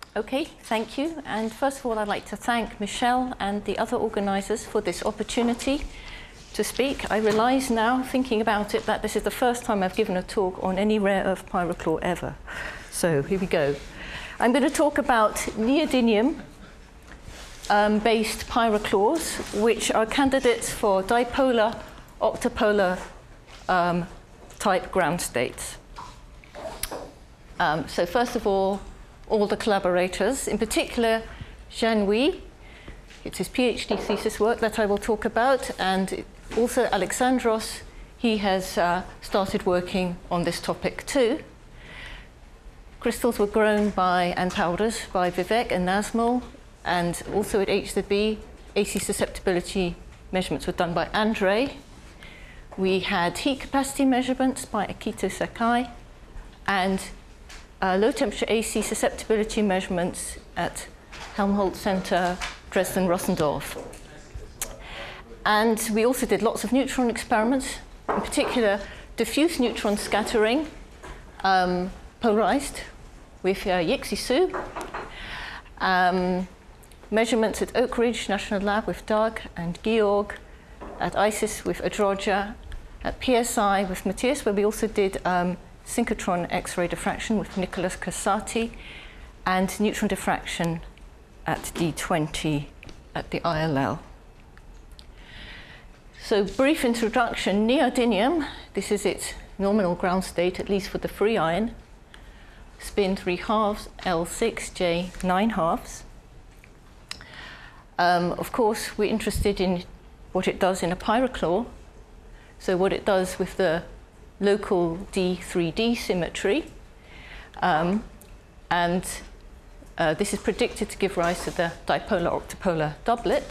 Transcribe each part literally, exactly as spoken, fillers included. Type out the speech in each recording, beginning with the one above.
Okay, thank you. And first of all, I'd like to thank Michelle and the other organisers for this opportunity to speak. I realise now, thinking about it, that this is the first time I've given a talk on any rare earth pyrochlore ever. So here we go. I'm going to talk about neodymium um, based pyrochlores, which are candidates for dipolar, octopolar um, type ground states. Um, so first of all, all the collaborators, in particular Zhan Wei. It's his PhD thesis work that I will talk about, and also Alexandros. He has uh, started working on this topic too. Crystals were grown by, and powders by Vivek and Nazmul, and also at H Z B, A C susceptibility measurements were done by Andrei. We had heat capacity measurements by Akito Sakai, and Uh, low temperature A C susceptibility measurements at Helmholtz Center, Dresden-Rossendorf. And we also did lots of neutron experiments, in particular diffuse neutron scattering, um, polarized with uh, Yixi Su, um, measurements at Oak Ridge National Lab with Doug and Georg, at ISIS with Adroja, at P S I with Matthias, where we also did um, synchrotron X-ray diffraction with Nicholas Cassati, and neutron diffraction at D twenty at the I L L. So brief introduction, neodymium, this is its nominal ground state, at least for the free ion, spin three halves, L six, J nine halves. Um, of course, we're interested in what it does in a pyrochlore, so what it does with the local D three D symmetry, um, and uh, this is predicted to give rise to the dipolar-octopolar doublet.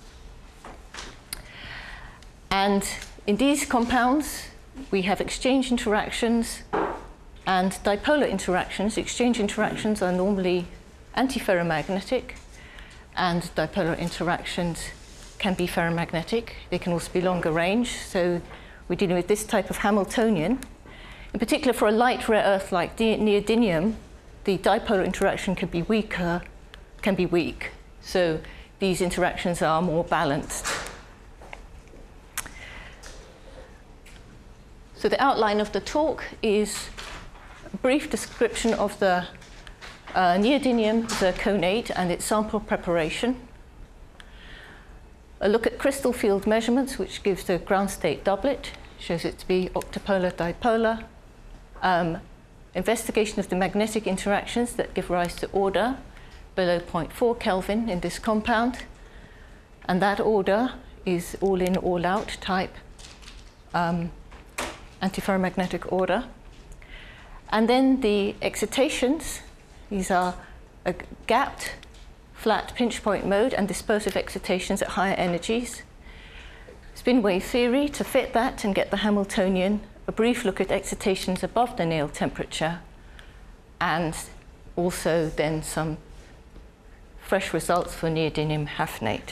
And in these compounds, we have exchange interactions and dipolar interactions. Exchange interactions are normally antiferromagnetic, and dipolar interactions can be ferromagnetic. They can also be longer range. So we're dealing with this type of Hamiltonian. In particular, for a light rare earth like neodymium, the dipolar interaction can be weaker, can be weak. So these interactions are more balanced. So the outline of the talk is a brief description of the uh, neodymium zirconate and its sample preparation. A look at crystal field measurements, which gives the ground state doublet, shows it to be octopolar dipolar. Um, investigation of the magnetic interactions that give rise to order below zero point four Kelvin in this compound. And that order is all in, all out type um, antiferromagnetic order. And then the excitations, these are a gapped flat pinch point mode and dispersive excitations at higher energies. Spin wave theory to fit that and get the Hamiltonian, a brief look at excitations above the Néel temperature, and also then some fresh results for neodymium hafnate.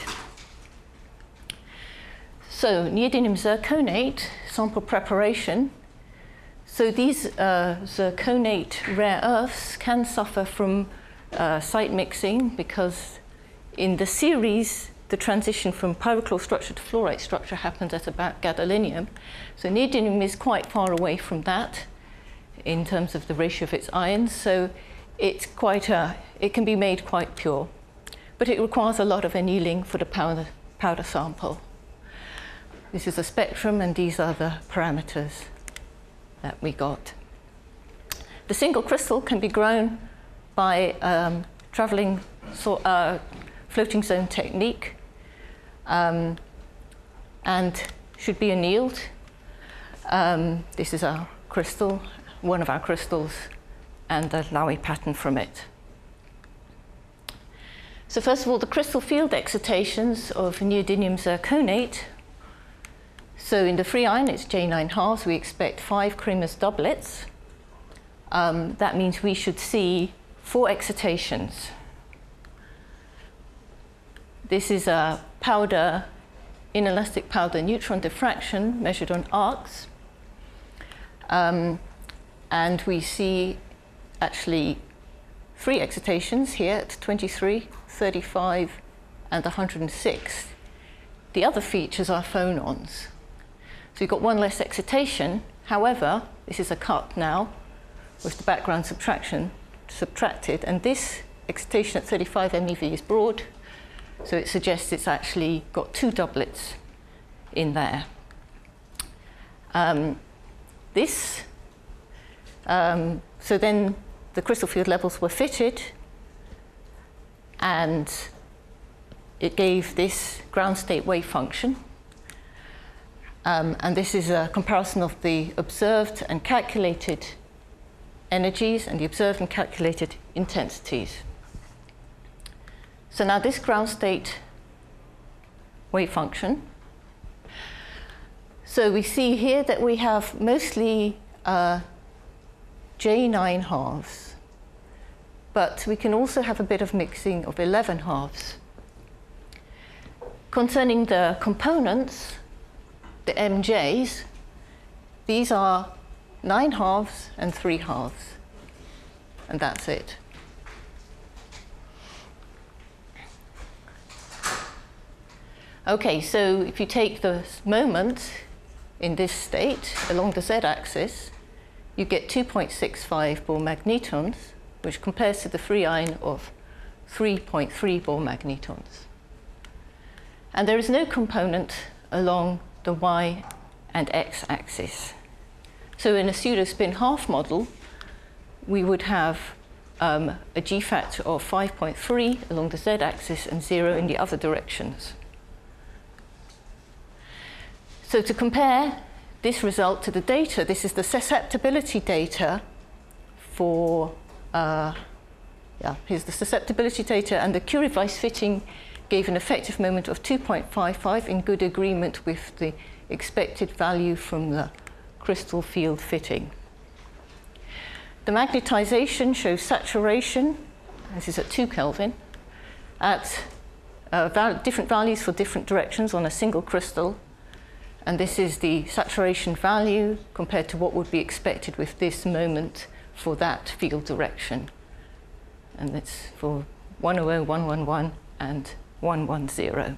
So neodymium zirconate, sample preparation. So these uh, zirconate rare earths can suffer from Uh, site mixing, because in the series the transition from pyrochlore structure to fluorite structure happens at about gadolinium. So neodymium is quite far away from that in terms of the ratio of its ions, so it's quite a, it can be made quite pure, but it requires a lot of annealing for the powder, powder sample. This is a spectrum, and these are the parameters that we got. The single crystal can be grown by um, traveling so, uh, floating zone technique, um, and should be annealed. Um, this is our crystal, one of our crystals, and the Laue pattern from it. So first of all, the crystal field excitations of neodymium zirconate. So in the free ion, it's J nine halves. We expect five Cramer's doublets. Um, that means we should see four excitations. This is a powder, inelastic powder neutron diffraction measured on arcs. Um, and we see actually three excitations here at twenty-three, thirty-five, and one hundred six. The other features are phonons. So you've got one less excitation. However, this is a cut now with the background subtraction subtracted, and this excitation at thirty-five MeV is broad, so it suggests it's actually got two doublets in there. Um, this, um, so then the crystal field levels were fitted, and it gave this ground state wave function. Um, and this is a comparison of the observed and calculated energies and the observed and calculated intensities. So now this ground state wave function. So we see here that we have mostly uh, J nine halves, but we can also have a bit of mixing of eleven halves. Concerning the components, the M Js, these are nine halves and three halves, and that's it. Okay, so if you take the moment in this state along the z-axis, you get two point six five Bohr magnetons, which compares to the free ion of three point three Bohr magnetons. And there is no component along the y and x axis. So in a pseudo-spin half model, we would have um, a G factor of five point three along the z-axis and zero in the other directions. So to compare this result to the data, this is the susceptibility data for, uh, yeah, here's the susceptibility data, and the Curie-Weiss fitting gave an effective moment of two point five five in good agreement with the expected value from the crystal field fitting. The magnetization shows saturation, this is at two Kelvin, at uh, val different values for different directions on a single crystal. And this is the saturation value compared to what would be expected with this moment for that field direction. And it's for one hundred, one hundred eleven, and one hundred ten.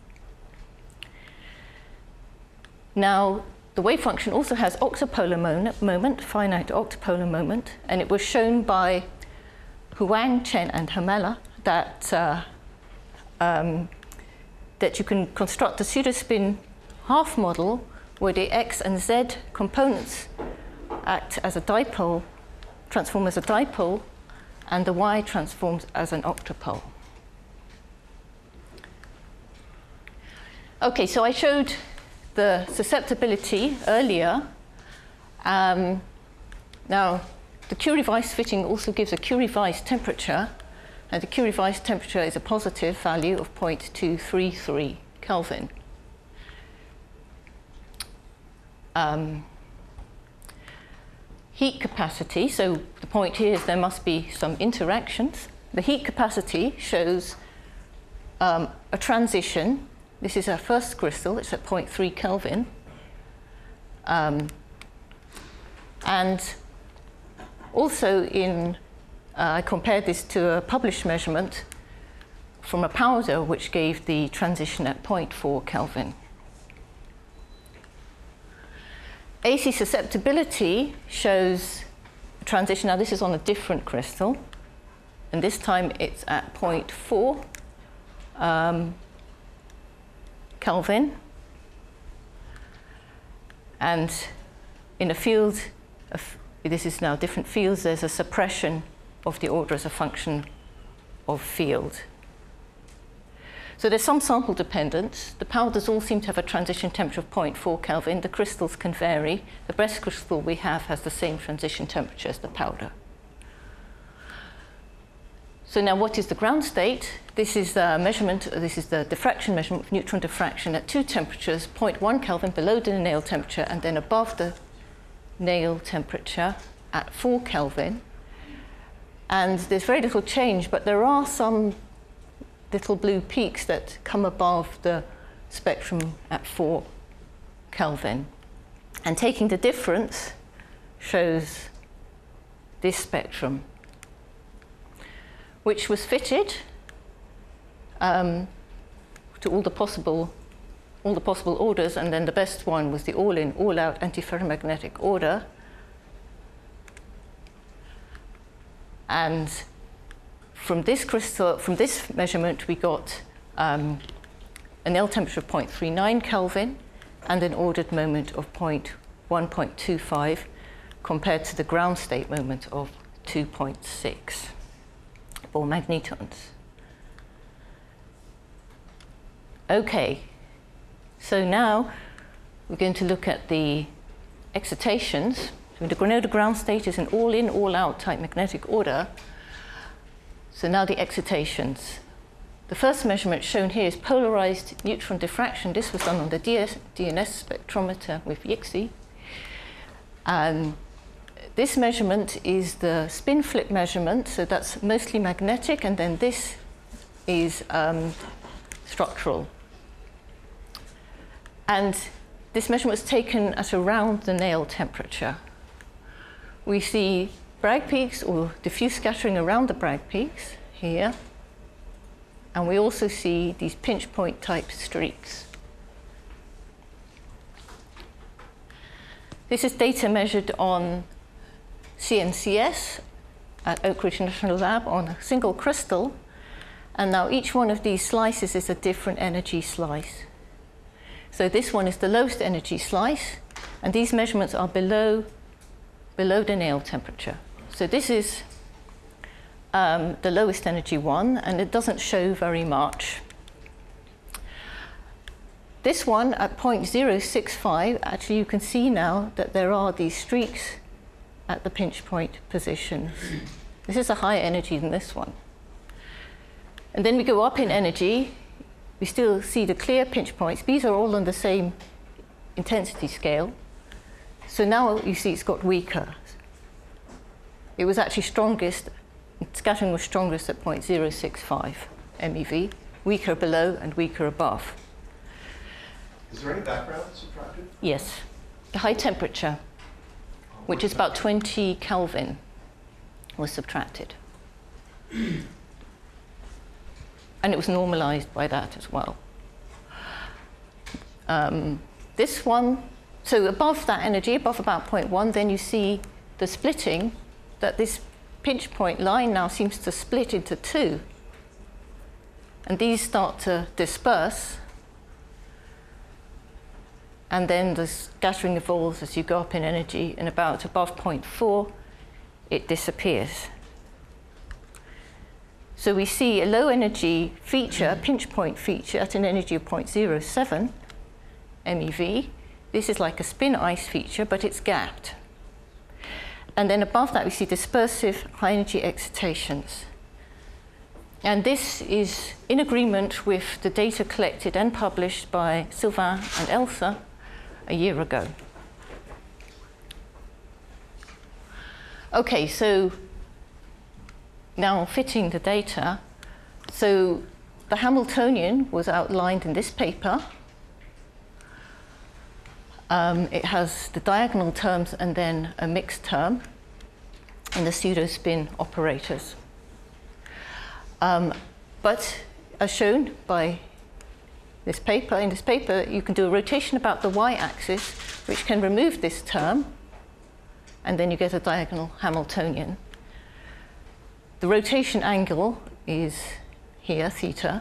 Now, the wave function also has octopolar moment, moment, finite octopolar moment, and it was shown by Huang, Chen, and Hamella that, uh, um, that you can construct a pseudospin half model where the x and z components act as a dipole, transform as a dipole, and the y transforms as an octopole. Okay, so I showed the susceptibility earlier. Um, now, the Curie-Weiss fitting also gives a Curie-Weiss temperature, and the Curie-Weiss temperature is a positive value of zero point two three three Kelvin. Um, heat capacity, so the point here is there must be some interactions. The heat capacity shows um, a transition. This is our first crystal, it's at zero point three Kelvin. Um, and also in, uh, I compared this to a published measurement from a powder which gave the transition at zero point four Kelvin. A C susceptibility shows a transition. Now this is on a different crystal, and this time it's at zero point four um, Kelvin. And in a field, of, this is now different fields, there's a suppression of the order as a function of field. So there's some sample dependence. The powders all seem to have a transition temperature of zero point four Kelvin. The crystals can vary. The best crystal we have has the same transition temperature as the powder. So now what is the ground state? This is the measurement, this is the diffraction measurement of neutron diffraction at two temperatures, zero point one Kelvin below the Néel temperature and then above the Néel temperature at four Kelvin. And there's very little change, but there are some little blue peaks that come above the spectrum at four Kelvin. And taking the difference shows this spectrum. which was fitted um, to all the possible all the possible orders, and then the best one was the all-in, all-out antiferromagnetic order. And from this crystal, from this measurement, we got um, an L temperature of zero point three nine Kelvin and an ordered moment of one point two five compared to the ground state moment of two point six for magnetons. Okay, so now we're going to look at the excitations. So the Granoda ground state is an all-in, all-out type magnetic order. So now the excitations. The first measurement shown here is polarized neutron diffraction. This was done on the D N S spectrometer with Y X I. Um, this measurement is the spin flip measurement, so that's mostly magnetic, and then this is um, structural. And this measurement was taken at around the nail temperature. We see Bragg peaks or diffuse scattering around the Bragg peaks here. And we also see these pinch point type streaks. This is data measured on C N C S at Oak Ridge National Lab on a single crystal. And now each one of these slices is a different energy slice. So this one is the lowest energy slice, and these measurements are below, below the nail temperature. So this is um, the lowest energy one, and it doesn't show very much. This one at zero point zero six five, actually you can see now that there are these streaks at the pinch point positions. This is a higher energy than this one. And then we go up in energy. We still see the clear pinch points. These are all on the same intensity scale. So now you see it's got weaker. It was actually strongest, scattering was strongest at zero point zero six five MeV, weaker below and weaker above. Is there any background subtracted? Yes. The high temperature, which is about twenty Kelvin, was subtracted. And it was normalized by that as well. Um, this one, so above that energy, above about zero point one, then you see the splitting, that this pinch point line now seems to split into two. And these start to disperse. And then the scattering evolves as you go up in energy, and about above zero point four, it disappears. So we see a low energy feature, pinch point feature, at an energy of zero point zero seven MeV. This is like a spin ice feature, but it's gapped. And then above that, we see dispersive high energy excitations. And this is in agreement with the data collected and published by Sylvain and Elsa a year ago. Okay, so now fitting the data. So the Hamiltonian was outlined in this paper. Um, it has the diagonal terms and then a mixed term in the pseudo-spin operators. Um, but as shown by this paper, in this paper you can do a rotation about the y-axis, which can remove this term, and then you get a diagonal Hamiltonian. The rotation angle is here, theta.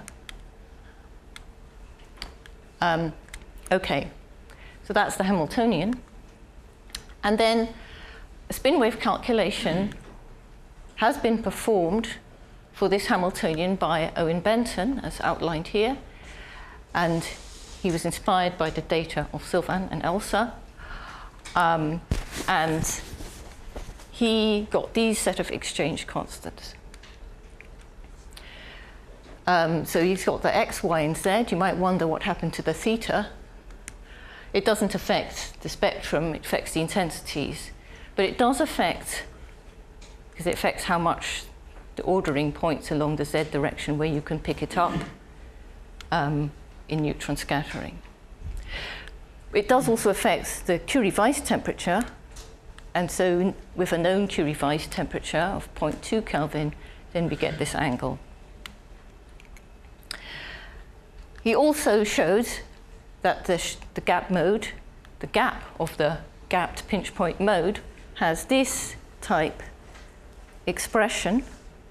Um, okay, so that's the Hamiltonian. And then a spin wave calculation has been performed for this Hamiltonian by Owen Benton, as outlined here. And he was inspired by the data of Sylvain and Elsa. Um, and he got these set of exchange constants. Um, so he's got the x, y, and z. You might wonder what happened to the theta. It doesn't affect the spectrum, it affects the intensities. But it does affect, because it affects how much the ordering points along the z direction where you can pick it up um, in neutron scattering. It does also affect the Curie-Weiss temperature. And so with a known Curie-Weiss temperature of zero point two Kelvin, then we get this angle. He also showed that the, sh the gap mode, the gap of the gapped pinch point mode, has this type expression,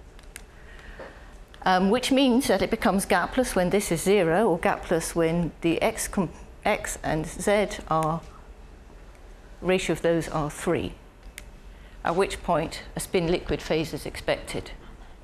um, which means that it becomes gapless when this is zero, or gapless when the x, x and z are, ratio of those are three, at which point a spin liquid phase is expected.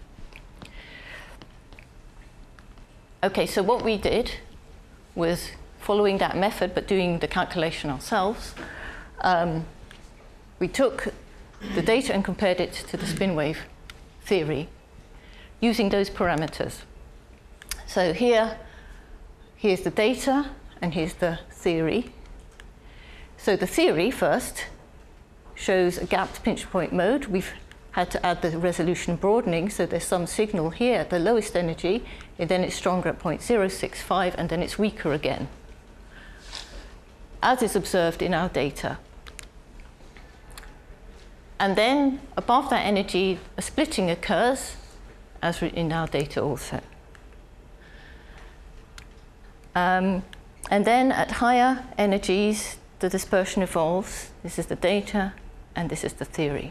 Okay, so what we did was following that method, but doing the calculation ourselves. Um, we took the data and compared it to the spin wave theory using those parameters. So here, here's the data, and here's the theory. So the theory first shows a gapped pinch point mode. We've had to add the resolution broadening, so there's some signal here at the lowest energy, and then it's stronger at zero point zero six five, and then it's weaker again, as is observed in our data. And then above that energy, a splitting occurs, as in our data also. Um, and then at higher energies, the dispersion evolves. This is the data, and this is the theory.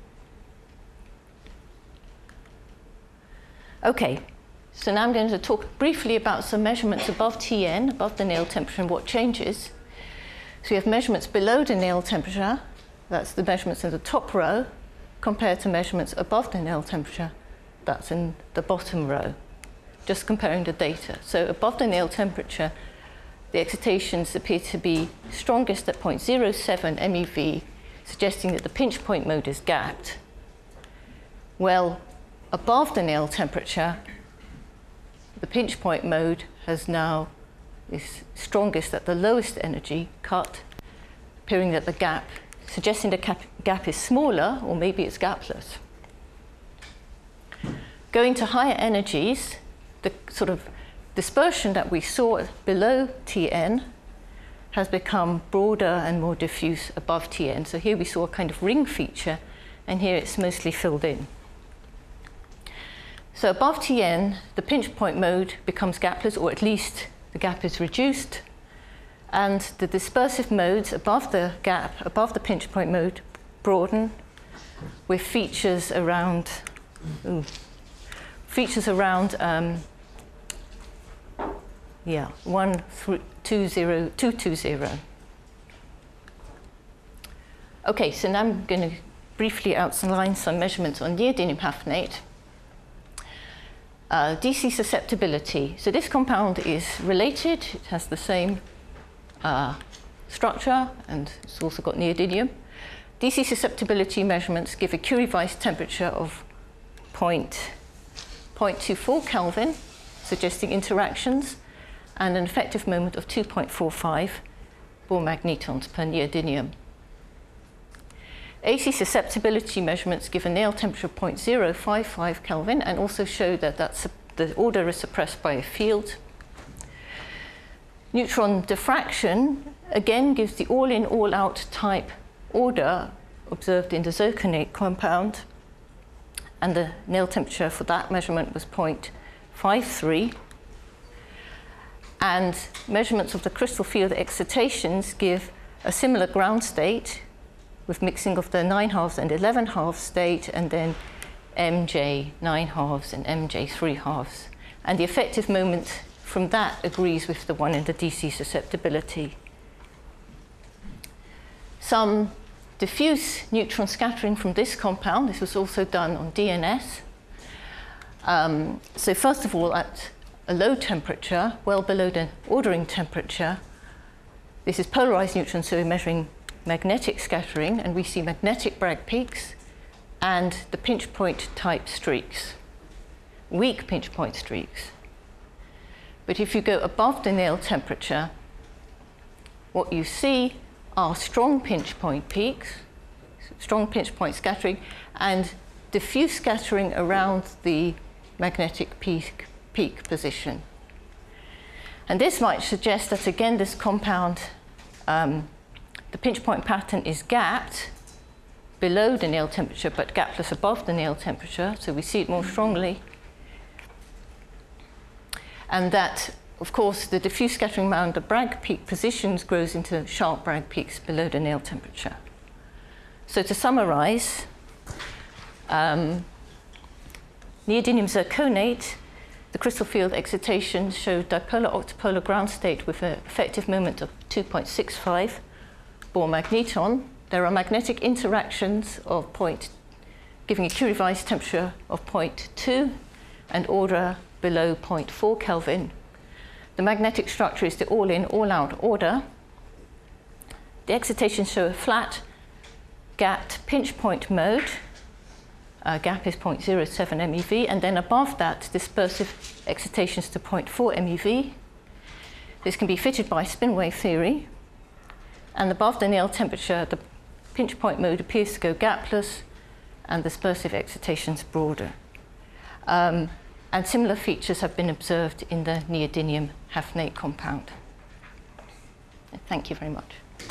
Okay, so now I'm going to talk briefly about some measurements above T N, above the nail temperature, and what changes. So we have measurements below the nail temperature, that's the measurements in the top row, compared to measurements above the nail temperature, that's in the bottom row, just comparing the data. So above the nail temperature, the excitations appear to be strongest at zero point zero seven MeV, suggesting that the pinch point mode is gapped. Well, above the nail temperature, the pinch point mode has now is strongest at the lowest energy cut, appearing that the gap, suggesting the gap, gap is smaller, or maybe it's gapless. Going to higher energies, the sort of dispersion that we saw below T N has become broader and more diffuse above T N. So here we saw a kind of ring feature, and here it's mostly filled in. So above T N, the pinch point mode becomes gapless, or at least the gap is reduced, and the dispersive modes above the gap, above the pinch point mode, broaden with features around, ooh, features around, um, yeah, one, three, two, zero, two, two, zero. Okay, so now I'm going to briefly outline some measurements on neodymium hafnate. Uh, D C susceptibility. So this compound is related. It has the same uh, structure, and it's also got neodymium. D C susceptibility measurements give a Curie-Weiss temperature of zero point two four Kelvin, suggesting interactions, and an effective moment of two point four five Bohr magnetons per neodymium. A C susceptibility measurements give a nail temperature of zero point zero five five Kelvin, and also show that that's, the order is suppressed by a field. Neutron diffraction again gives the all-in, all-out type order observed in the zirconate compound, and the nail temperature for that measurement was zero point five three. And measurements of the crystal field excitations give a similar ground state, with mixing of the nine halves and eleven halves state, and then M J nine halves and M J three halves. And the effective moment from that agrees with the one in the D C susceptibility. Some diffuse neutron scattering from this compound. This was also done on D N S. Um, so first of all, at a low temperature, well below the ordering temperature, this is polarized neutrons, so we're measuring magnetic scattering, and we see magnetic Bragg peaks and the pinch point type streaks, weak pinch point streaks. But if you go above the nail temperature, what you see are strong pinch point peaks, strong pinch point scattering, and diffuse scattering around the magnetic peak, peak position. And this might suggest that, again, this compound, um, the pinch point pattern is gapped, below the nail temperature but gapless above the nail temperature, so we see it more strongly. And that, of course, the diffuse scattering around the Bragg peak positions grows into sharp Bragg peaks below the nail temperature. So to summarize, um, neodymium zirconate, the crystal field excitation showed dipolar octopolar ground state with an effective moment of two point six five Bohr magneton. There are magnetic interactions of point, giving a Curie Weiss temperature of zero point two and order below zero point four Kelvin. The magnetic structure is the all-in, all-out order. The excitations show a flat, gapped pinch point mode. Uh, gap is zero point zero seven MeV, and then above that, dispersive excitations to zero point four MeV. This can be fitted by spin wave theory. And above the nail temperature, the pinch point mode appears to go gapless, and dispersive excitations broader. Um, and similar features have been observed in the neodymium hafnate compound. Thank you very much.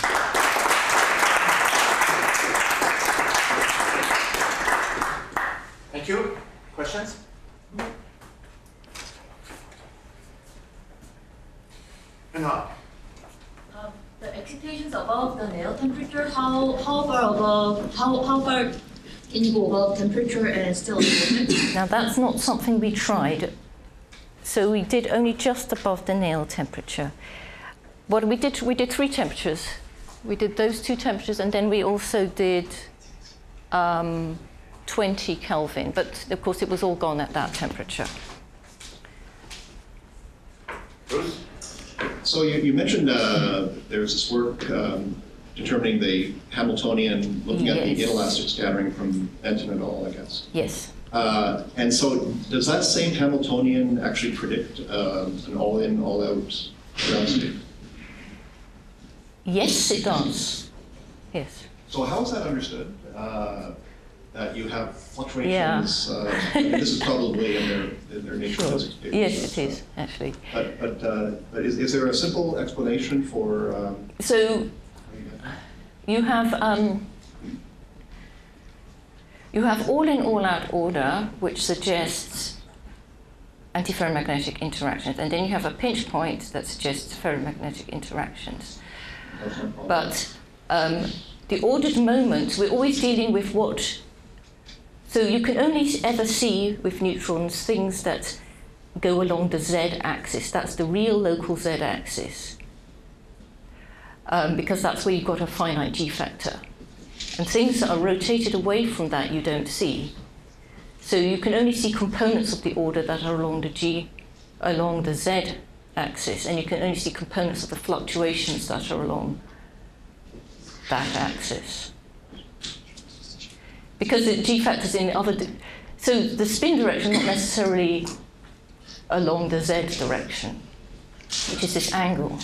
Thank you. Questions? Enough. Um, the excitations above the nail temperature, how how far above, how how far can you go above temperature and still movement? Now that's not something we tried. So we did only just above the nail temperature. What we did, we did three temperatures. We did those two temperatures, and then we also did um, twenty Kelvin, but of course it was all gone at that temperature. Bruce? So you, you mentioned uh, there's this work um, determining the Hamiltonian, looking at the Yes. inelastic scattering from Benton et al., I guess. Yes. Uh, and so does that same Hamiltonian actually predict uh, an all-in, all-out ground state? Yes, it does. Yes. So how is that understood? Uh, that you have fluctuations, yeah. uh, I mean, this is probably in their, in their nature Sure. physics papers. Yes, it is, actually. But, but, uh, but is, is there a simple explanation for... Um, So you have um, you have all-in, all-out order, which suggests antiferromagnetic interactions, and then you have a pinch point that suggests ferromagnetic interactions. But um, the ordered moments, we're always dealing with what. So you can only ever see with neutrons things that go along the z-axis. That's the real local z-axis. Um, because that's where you've got a finite g-factor. And things that are rotated away from that you don't see. So you can only see components of the order that are along the g, along the z-axis, and you can only see components of the fluctuations that are along that axis. Because the g-factors in the other, so the spin direction not necessarily along the z direction, which is this angle.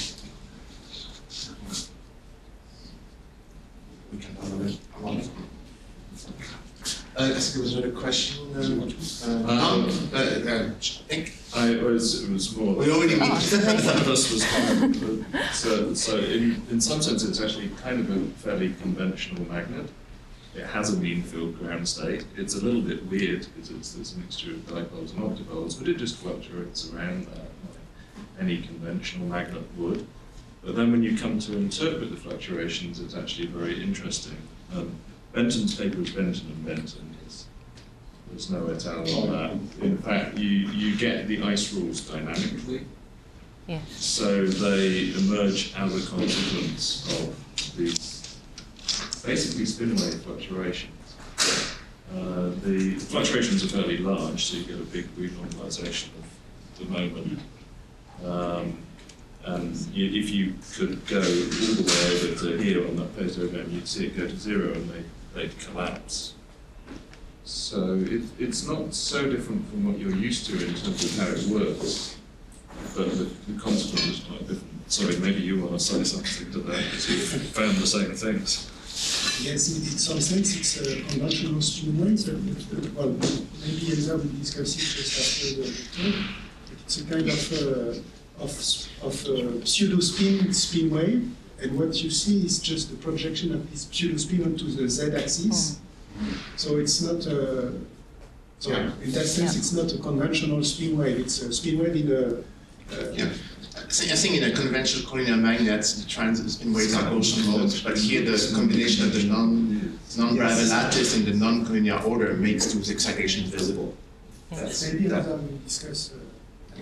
Uh, I think there was another question. Um, uh, Um, uh, uh, I think I was, it was more. we already Oh, meet. None of us was common. So, so in, in some sense, it's actually kind of a fairly conventional magnet. It has a mean field ground state. It's a little bit weird because it's this mixture of dipoles and octopoles, but it just fluctuates around that like any conventional magnet would. But then when you come to interpret the fluctuations, it's actually very interesting. Um, Benton's paper is Benton and Benton. It's, there's no et al. On that. In fact, you, you get the ice rules dynamically. Yes. So they emerge as a consequence of these basically spin wave fluctuations. Uh, the fluctuations are fairly large, so you get a big renormalization of the moment. Um, and you, if you could go all the way over to here on that photogram, you'd see it go to zero and they, they'd collapse. So it, it's not so different from what you're used to in terms of how it works, but the, the consequence is quite different. Sorry, maybe you want to say something to that, because you found the same things. Yes, in, in some sense, it's a conventional spin wave. Uh, well, maybe Elsa will discuss it just after the talk. It's a kind of uh, of, of uh, pseudo spin spin wave, and what you see is just the projection of this pseudo spin onto the z-axis. Mm. So it's not a, so yeah. in that sense, yeah. it's not a conventional spin wave. It's a spin wave in a. Uh, yeah. I think in a conventional collinear magnet, the transit spin waves are Gaussian modes, but here the combination of the non non-Bravais lattice and the non-collinear order makes those excitations visible. Yes. Maybe another we discuss. Uh,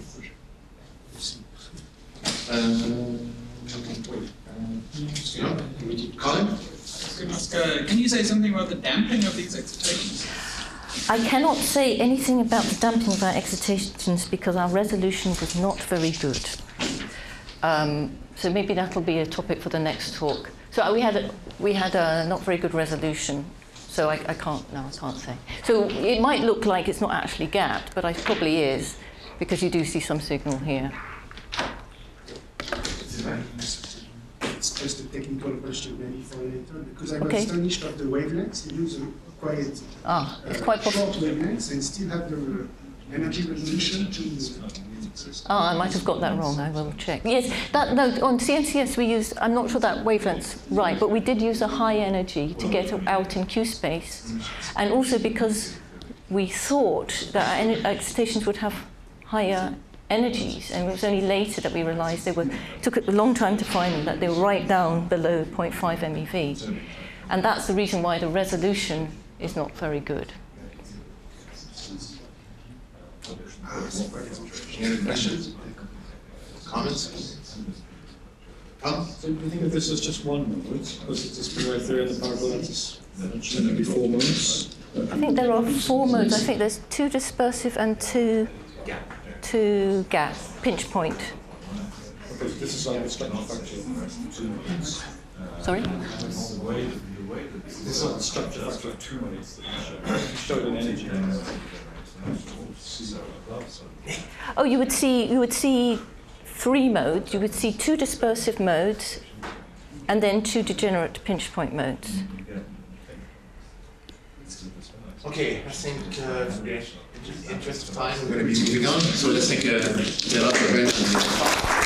uh, okay. Uh, Colin? I was going to ask, uh, can you say something about the damping of these excitations? I cannot say anything about the damping of our excitations because our resolution was not very good. Um, so maybe that'll be a topic for the next talk. So we had a, we had a not very good resolution. So I, I can't no I can't say. So it might look like it's not actually gapped, but it probably is because you do see some signal here. It's just a technical question maybe for later because I was okay. astonished at the wavelengths. You use a quite ah, it's uh, quite short wavelengths and still have the energy resolution to. Oh, I might have got that wrong. I will check. Yes, that no. On C N C S we used. I'm not sure that wavelength's right, but we did use a high energy to get out in Q space, and also because we thought that our excitations would have higher energies, and it was only later that we realised they were. It took a long time to find them, that they were right down below zero point five MeV, and that's the reason why the resolution is not very good. Any other questions? Comments? Tom? So do you think if this is just one mode, because it's a spin wave theory and the parabola lattice, shouldn't there be four modes? I think there are four modes. I think there's two dispersive and two two gap, pinch point. Okay, this is like a structure factor. Sorry? This is like a structure factor of two modes that you showed in energy. Oh, you would see you would see three modes. You would see two dispersive modes, and then two degenerate pinch point modes. Okay, I think uh, in the interest of time, we're going to be moving on. So let's take a, a